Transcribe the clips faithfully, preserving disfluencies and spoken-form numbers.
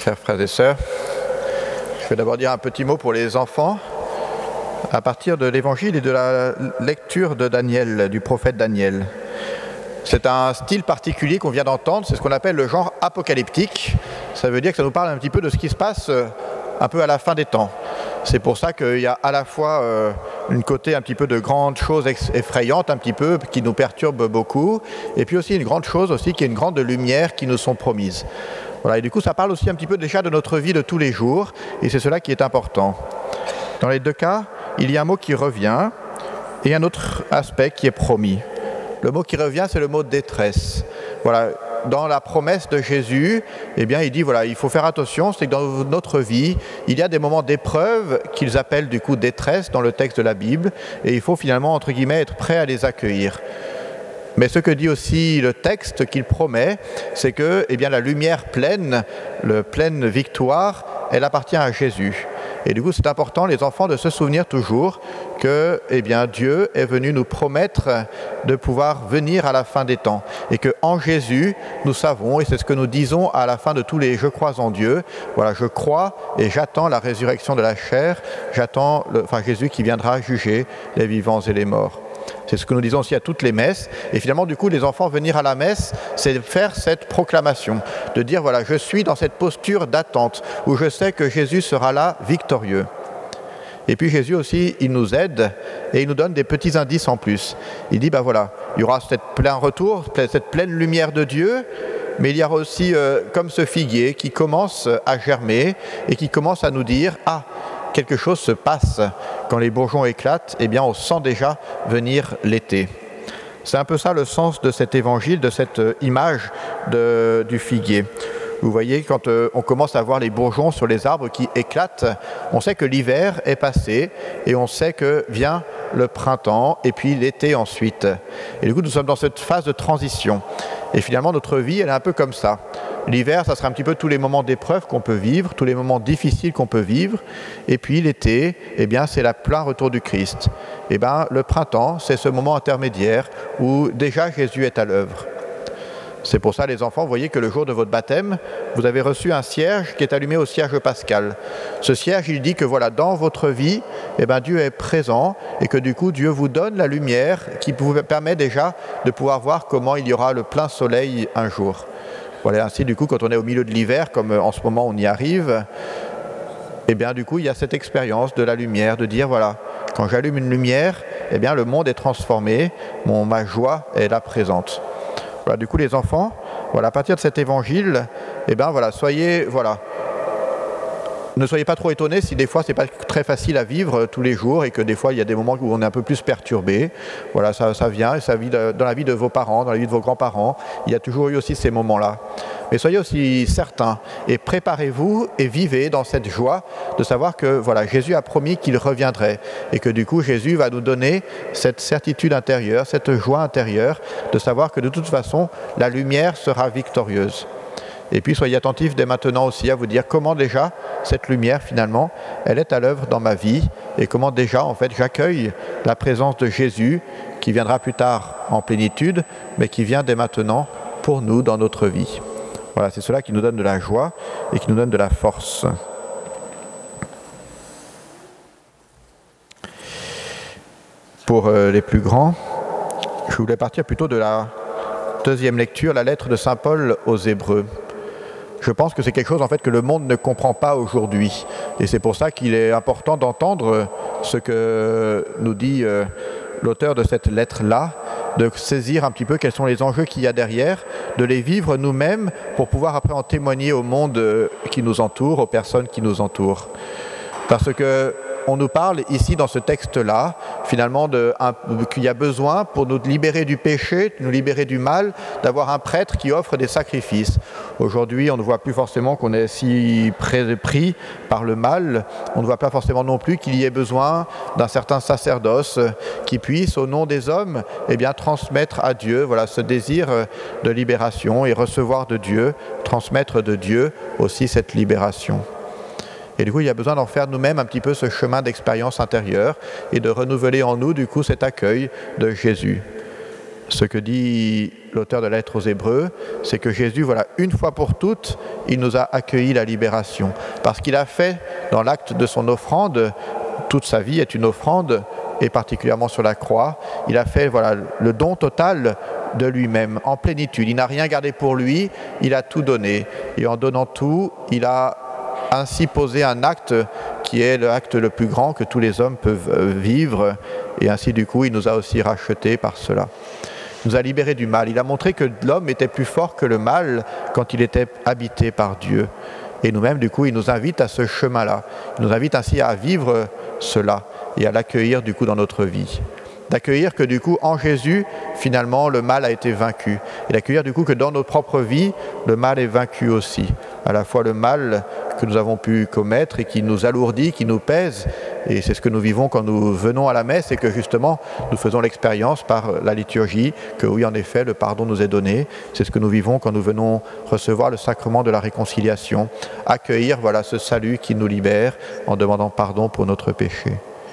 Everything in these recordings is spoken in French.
Chers frères et sœurs, je vais d'abord dire un petit mot pour les enfants à partir de l'évangile et de la lecture de Daniel, du prophète Daniel. C'est un style particulier qu'on vient d'entendre, c'est ce qu'on appelle le genre apocalyptique. Ça veut dire que ça nous parle un petit peu de ce qui se passe un peu à la fin des temps. C'est pour ça qu'il y a à la fois euh, une côté un petit peu de grandes choses effrayantes, un petit peu, qui nous perturbent beaucoup, et puis aussi une grande chose aussi, qui est une grande lumière qui nous sont promises. Voilà, et du coup, ça parle aussi un petit peu déjà de notre vie de tous les jours, et c'est cela qui est important. Dans les deux cas, il y a un mot qui revient, et un autre aspect qui est promis. Le mot qui revient, c'est le mot détresse. Voilà. Dans la promesse de Jésus, eh bien, il dit, voilà, il faut faire attention, c'est que dans notre vie, il y a des moments d'épreuve qu'ils appellent du coup détresse dans le texte de la Bible, et il faut finalement, entre guillemets, être prêt à les accueillir. Mais ce que dit aussi le texte qu'il promet, c'est que, eh bien, la lumière pleine, la pleine victoire, elle appartient à Jésus. Et du coup, c'est important, les enfants, de se souvenir toujours que eh bien, Dieu est venu nous promettre de pouvoir venir à la fin des temps. Et qu'en Jésus, nous savons, et c'est ce que nous disons à la fin de tous les « je crois en Dieu », voilà, je crois et j'attends la résurrection de la chair, j'attends le, enfin, Jésus qui viendra juger les vivants et les morts. C'est ce que nous disons aussi à toutes les messes. Et finalement, du coup, les enfants, venir à la messe, c'est faire cette proclamation, de dire, voilà, je suis dans cette posture d'attente, où je sais que Jésus sera là, victorieux. Et puis Jésus aussi, il nous aide et il nous donne des petits indices en plus. Il dit, ben voilà, il y aura cette plein retour, cette pleine lumière de Dieu, mais il y aura aussi, euh, comme ce figuier, qui commence à germer et qui commence à nous dire, ah, quelque chose se passe. Quand les bourgeons éclatent, eh bien, on sent déjà venir l'été. C'est un peu ça le sens de cet évangile, de cette image de, du figuier. Vous voyez, quand euh, on commence à voir les bourgeons sur les arbres qui éclatent, on sait que l'hiver est passé et on sait que vient le printemps et puis l'été ensuite. Et du coup, nous sommes dans cette phase de transition. Et finalement, notre vie, elle est un peu comme ça. L'hiver, ça sera un petit peu tous les moments d'épreuve qu'on peut vivre, tous les moments difficiles qu'on peut vivre. Et puis l'été, eh bien, c'est la plein retour du Christ. Et bien, le printemps, c'est ce moment intermédiaire où déjà Jésus est à l'œuvre. C'est pour ça, les enfants, vous voyez que le jour de votre baptême, vous avez reçu un cierge qui est allumé au cierge pascal. Ce cierge, il dit que voilà, dans votre vie, eh bien, Dieu est présent et que du coup, Dieu vous donne la lumière qui vous permet déjà de pouvoir voir comment il y aura le plein soleil un jour. Voilà, ainsi, du coup, quand on est au milieu de l'hiver, comme en ce moment on y arrive, eh bien, du coup, il y a cette expérience de la lumière, de dire, voilà, quand j'allume une lumière, eh bien, le monde est transformé, mon, ma joie est là présente. Voilà, du coup, les enfants, voilà, à partir de cet évangile, eh bien, voilà, soyez, voilà, ne soyez pas trop étonnés si des fois c'est pas très facile à vivre tous les jours et que des fois il y a des moments où on est un peu plus perturbé. Voilà, ça, ça vient, et ça vit de, dans la vie de vos parents, dans la vie de vos grands-parents. Il y a toujours eu aussi ces moments-là. Mais soyez aussi certains et préparez-vous et vivez dans cette joie de savoir que voilà, Jésus a promis qu'il reviendrait et que du coup Jésus va nous donner cette certitude intérieure, cette joie intérieure de savoir que de toute façon la lumière sera victorieuse. Et puis soyez attentifs dès maintenant aussi à vous dire comment déjà cette lumière finalement, elle est à l'œuvre dans ma vie et comment déjà en fait j'accueille la présence de Jésus qui viendra plus tard en plénitude mais qui vient dès maintenant pour nous dans notre vie. Voilà, c'est cela qui nous donne de la joie et qui nous donne de la force. Pour euh, les plus grands, je voulais partir plutôt de la deuxième lecture, la lettre de saint Paul aux Hébreux. Je pense que c'est quelque chose en fait que le monde ne comprend pas aujourd'hui. Et c'est pour ça qu'il est important d'entendre ce que nous dit euh, l'auteur de cette lettre-là, de saisir un petit peu quels sont les enjeux qu'il y a derrière, de les vivre nous-mêmes pour pouvoir après en témoigner au monde qui nous entoure, aux personnes qui nous entourent. Parce que on nous parle ici dans ce texte-là, finalement, de, un, qu'il y a besoin pour nous libérer du péché, nous libérer du mal, d'avoir un prêtre qui offre des sacrifices. Aujourd'hui, on ne voit plus forcément qu'on est si pris par le mal. On ne voit pas forcément non plus qu'il y ait besoin d'un certain sacerdoce qui puisse, au nom des hommes, eh bien, transmettre à Dieu, voilà, ce désir de libération et recevoir de Dieu, transmettre de Dieu aussi cette libération. Et du coup, il y a besoin d'en faire nous-mêmes un petit peu ce chemin d'expérience intérieure et de renouveler en nous, du coup, cet accueil de Jésus. Ce que dit l'auteur de la lettre aux Hébreux, c'est que Jésus, voilà, une fois pour toutes, il nous a accueilli la libération. Parce qu'il a fait, dans l'acte de son offrande, toute sa vie est une offrande, et particulièrement sur la croix, il a fait voilà, le don total de lui-même, en plénitude. Il n'a rien gardé pour lui, il a tout donné. Et en donnant tout, il a ainsi posé un acte qui est l'acte le plus grand que tous les hommes peuvent vivre. Et ainsi, du coup, il nous a aussi rachetés par cela. Il nous a libérés du mal. Il a montré que l'homme était plus fort que le mal quand il était habité par Dieu. Et nous-mêmes, du coup, il nous invite à ce chemin-là. Il nous invite ainsi à vivre cela et à l'accueillir, du coup, dans notre vie. D'accueillir que, du coup, en Jésus, finalement, le mal a été vaincu. Et d'accueillir, du coup, que dans notre propre vie, le mal est vaincu aussi. À la fois le mal que nous avons pu commettre et qui nous alourdit, qui nous pèse. Et c'est ce que nous vivons quand nous venons à la messe et que justement nous faisons l'expérience par la liturgie que oui, en effet, le pardon nous est donné. C'est ce que nous vivons quand nous venons recevoir le sacrement de la réconciliation. Accueillir, voilà, ce salut qui nous libère en demandant pardon pour notre péché.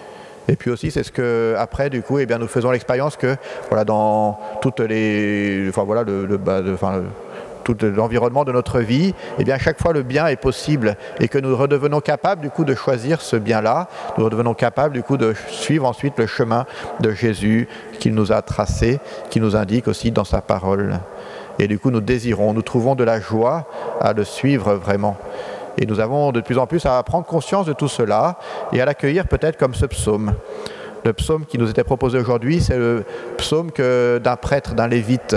Et puis aussi, c'est ce que après, du coup, eh bien, nous faisons l'expérience que, voilà, dans toutes les, enfin voilà, le, le, bah, de, enfin, le tout l'environnement de notre vie, eh bien, à chaque fois le bien est possible et que nous redevenons capables du coup de choisir ce bien-là, nous redevenons capables du coup de suivre ensuite le chemin de Jésus qu'il nous a tracé, qu'il nous indique aussi dans sa parole. Et du coup, nous désirons, nous trouvons de la joie à le suivre vraiment. Et nous avons de plus en plus à prendre conscience de tout cela et à l'accueillir peut-être comme ce psaume. Le psaume qui nous était proposé aujourd'hui, c'est le psaume que d'un prêtre, d'un lévite.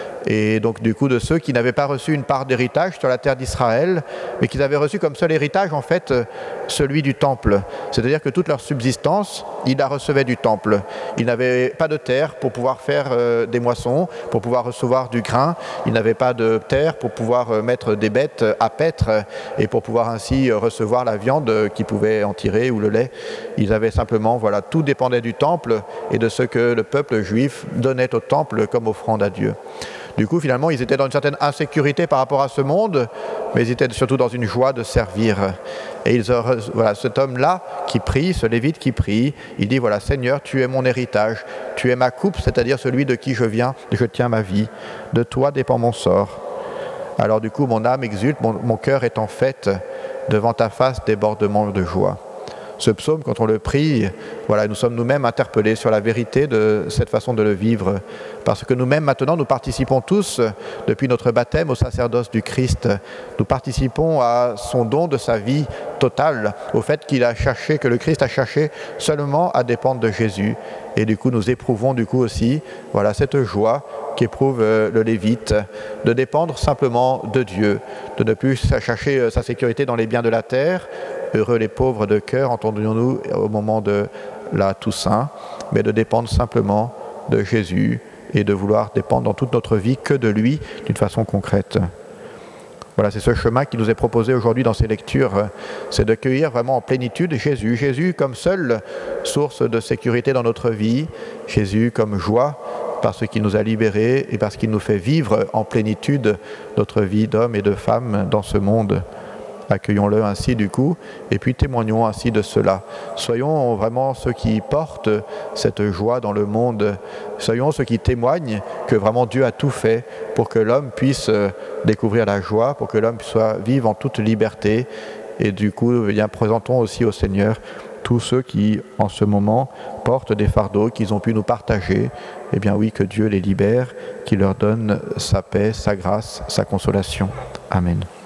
Et donc du coup de ceux qui n'avaient pas reçu une part d'héritage sur la terre d'Israël, mais qui avaient reçu comme seul héritage en fait celui du temple. C'est-à-dire que toute leur subsistance, ils la recevaient du temple. Ils n'avaient pas de terre pour pouvoir faire euh, des moissons, pour pouvoir recevoir du grain. Ils n'avaient pas de terre pour pouvoir euh, mettre des bêtes à paître et pour pouvoir ainsi euh, recevoir la viande qu'ils pouvaient en tirer ou le lait. Ils avaient simplement, voilà, tout dépendait du temple et de ce que le peuple juif donnait au temple comme offrande à Dieu. Du coup, finalement, ils étaient dans une certaine insécurité par rapport à ce monde, mais ils étaient surtout dans une joie de servir. Et ils, voilà, cet homme-là qui prie, ce lévite qui prie, il dit, voilà, Seigneur, tu es mon héritage, tu es ma coupe, c'est-à-dire celui de qui je viens, et je tiens ma vie. De toi dépend mon sort. Alors du coup, mon âme exulte, mon, mon cœur est en fête, devant ta face débordement de joie. Ce psaume, quand on le prie, voilà, nous sommes nous-mêmes interpellés sur la vérité de cette façon de le vivre. Parce que nous-mêmes, maintenant, nous participons tous, depuis notre baptême, au sacerdoce du Christ. Nous participons à son don de sa vie totale, au fait qu'il a cherché, que le Christ a cherché seulement à dépendre de Jésus. Et du coup, nous éprouvons du coup aussi, voilà, cette joie qu'éprouve le Lévite, de dépendre simplement de Dieu, de ne plus chercher sa sécurité dans les biens de la terre. Heureux les pauvres de cœur, entendions-nous au moment de la Toussaint, mais de dépendre simplement de Jésus et de vouloir dépendre dans toute notre vie que de lui d'une façon concrète. Voilà, c'est ce chemin qui nous est proposé aujourd'hui dans ces lectures, c'est d'accueillir vraiment en plénitude Jésus. Jésus comme seule source de sécurité dans notre vie, Jésus comme joie parce qu'il nous a libérés et parce qu'il nous fait vivre en plénitude notre vie d'homme et de femme dans ce monde. Accueillons-le ainsi du coup, et puis témoignons ainsi de cela. Soyons vraiment ceux qui portent cette joie dans le monde. Soyons ceux qui témoignent que vraiment Dieu a tout fait pour que l'homme puisse découvrir la joie, pour que l'homme puisse vivre en toute liberté. Et du coup, bien, présentons aussi au Seigneur tous ceux qui, en ce moment, portent des fardeaux qu'ils ont pu nous partager. Eh bien oui, que Dieu les libère, qu'il leur donne sa paix, sa grâce, sa consolation. Amen.